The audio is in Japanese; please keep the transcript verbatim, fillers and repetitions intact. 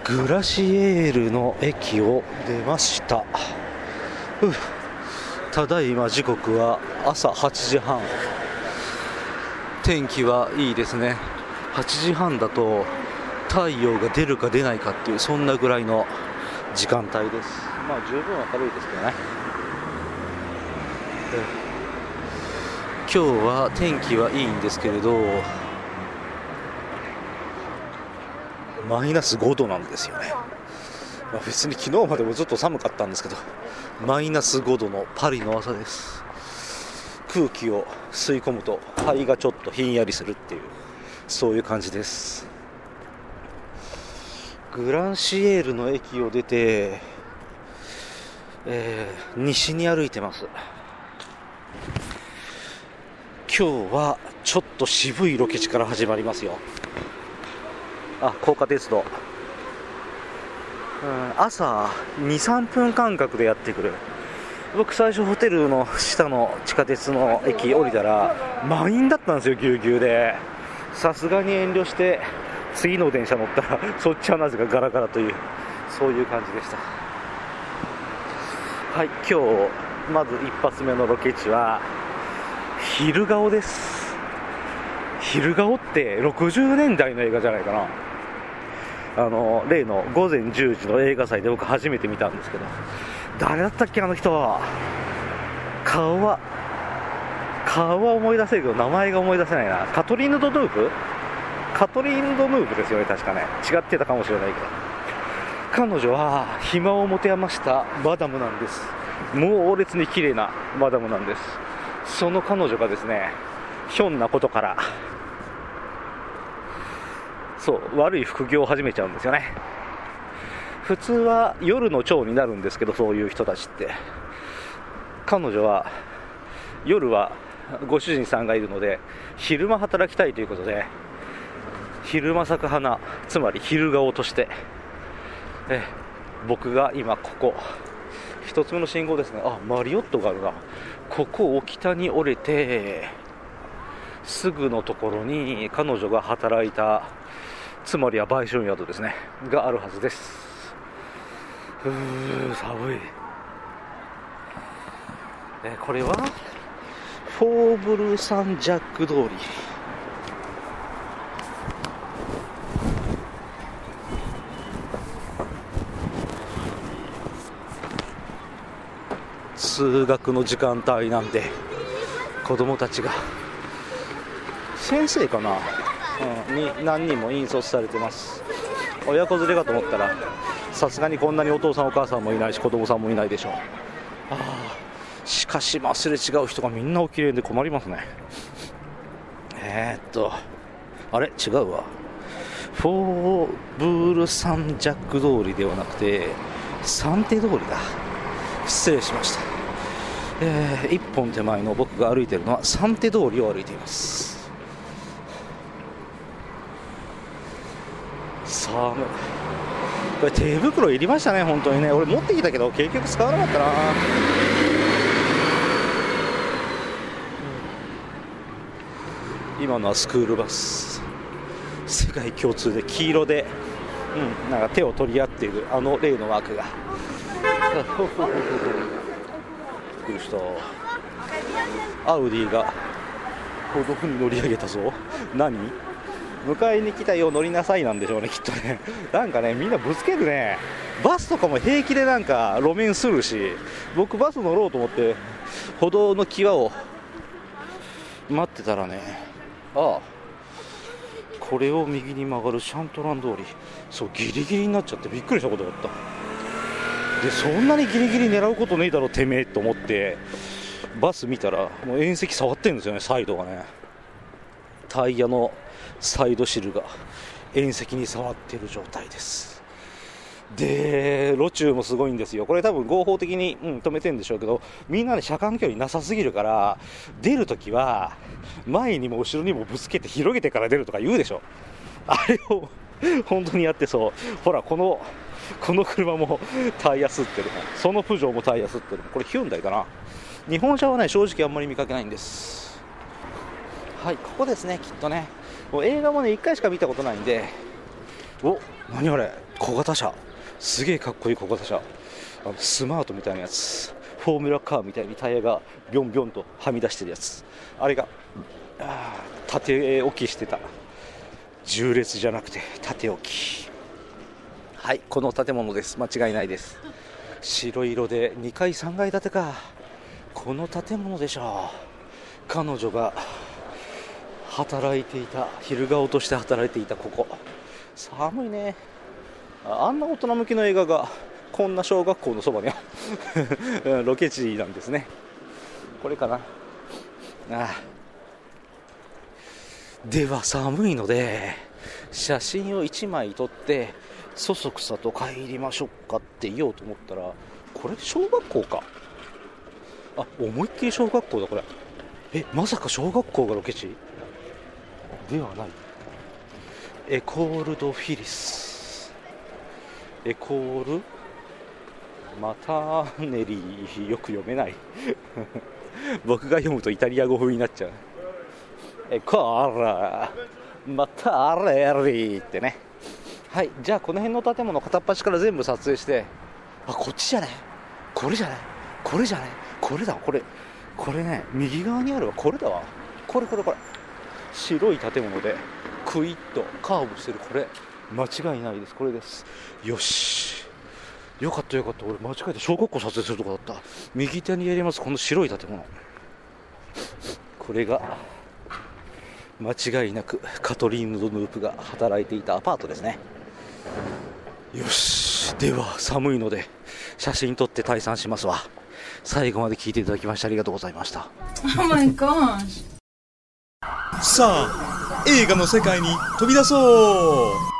グラシエールの駅を出ました。うただいま時刻は朝はちじはん。天気はいいですね。はちじはんだと太陽が出るか出ないかっていう、そんなぐらいの時間帯です。まあ十分明るいですけどね。今日は天気はいいんですけれど、マイナスごどなんですよね。まあ、別に昨日までもずっと寒かったんですけど、マイナスごどのパリの朝です。空気を吸い込むと肺がちょっとひんやりするっていう、そういう感じです。グランシエールの駅を出て、えー、西に歩いてます。今日はちょっと渋いロケ地から始まりますよ。あ、高架鉄道、うん、朝に、さんぷん間隔でやってくる。僕最初ホテルの下の地下鉄の駅降りたら満員だったんですよ、ぎゅうぎゅうで。さすがに遠慮して次の電車乗ったらそっちはなぜかガラガラという、そういう感じでした。はい、今日まず一発目のロケ地は昼顔です。昼顔ってろくじゅうねんだいの映画じゃないかな。あの例のごぜんじゅうじの映画祭で僕初めて見たんですけど、誰だったっけあの人は。顔は顔は思い出せるけど名前が思い出せないな。カトリーヌ・ドヌーブカトリーヌ・ドヌーブですよね、確かね。違ってたかもしれないけど、彼女は暇を持て余したマダムなんです。猛烈に綺麗なマダムなんです。その彼女がですね、ひょんなことからそう悪い副業を始めちゃうんですよね。普通は夜の長になるんですけど、そういう人たちって。彼女は夜はご主人さんがいるので昼間働きたいということで、昼間咲く花、つまり昼顔として、え僕が今ここ一つ目の信号ですね。あ、マリオットがあるな。ここを北に折れてすぐのところに彼女が働いた、つまりは売春宿ですねがあるはずです。うー寒い。えこれはフォーブルサンジャック通り。通学の時間帯なんで子供たちが、先生かな、うん、に何人も引率されてます。親子連れかと思ったらさすがにこんなにお父さんお母さんもいないし子供さんもいないでしょう。あしかしまあすれ違う人がみんなおきれいで困りますね。えー、っとあれ違うわ。フォーブールサンジャック通りではなくてサンテ通りだ。失礼しました。えー、一本手前の僕が歩いているのはサンテ通りを歩いています。寒い。これ手袋いりましたね、本当にね。俺持ってきたけど結局使わなかったな。今のはスクールバス。世界共通で黄色で、うん、なんか手を取り合っているあの例のマークが。びっくりした。アウディが歩道に乗り上げたぞ。何？迎えに来たよ、乗りなさいなんでしょうね、きっとね。なんかね、みんなぶつけるね。バスとかも平気でなんか路面するし、僕バス乗ろうと思って歩道の際を待ってたらね、ああこれを右に曲がるシャントラン通り、そうギリギリになっちゃってびっくりしたことがあった。でそんなにギリギリ狙うことねえだろてめえと思ってバス見たらもう縁石触ってるんですよね、サイドがね。タイヤのサイドシルが縁石に触っている状態です。で路中もすごいんですよ。これ多分合法的に、うん、止めてるんでしょうけど、みんなで車間距離なさすぎるから出るときは前にも後ろにもぶつけて広げてから出るとか言うでしょ。あれを本当にやってそう。ほらこのこの車もタイヤ吸ってる、そのプジョーもタイヤ吸ってる。これヒュンダイかな。日本車はね正直あんまり見かけないんです。はい、ここですね、きっとね。もう映画もねいっかいしか見たことないんで。お、何あれ、 小型車、すげえかっこいい小型車、あのスマートみたいなやつ、フォーミュラカーみたいにタイヤがビョンビョンとはみ出してるやつ、あれがあ縦置きしてた、縦列じゃなくて縦置き。はい、この建物です。間違いないです。白色でにかいさんがい建てか、この建物でしょう。彼女が働いていた、昼顔として働いていたここ。寒いね。あんな大人向きの映画がこんな小学校のそばにはロケ地なんですね。これかな。ああ、では寒いので写真をいちまい撮ってそそくさと帰りましょうかって言おうと思ったら、これ小学校か。あ、思いっきり小学校だこれ。え、まさか小学校がロケ地ではない。エコール・ド・フィリス、エコールマターネリー、よく読めない僕が読むとイタリア語風になっちゃう。エコーラマターネリーってね。はい、じゃあこの辺の建物片っ端から全部撮影して、あ、こっちじゃない、これじゃない、これじゃない、これだわ、これこれね、右側にあるわ、これだわ、これこれこれ、白い建物でクイッとカーブしてる、これ間違いないです、これです。よし、よかったよかった、俺間違えて小学校撮影するとこだった。右手にやります、この白い建物、これが間違いなくカトリーヌ・ドヌープが働いていたアパートですね。よし、では寒いので写真撮って退散しますわ。最後まで聞いていただきましてありがとうございました。 Oh my gosh。 さあ映画の世界に飛び出そう。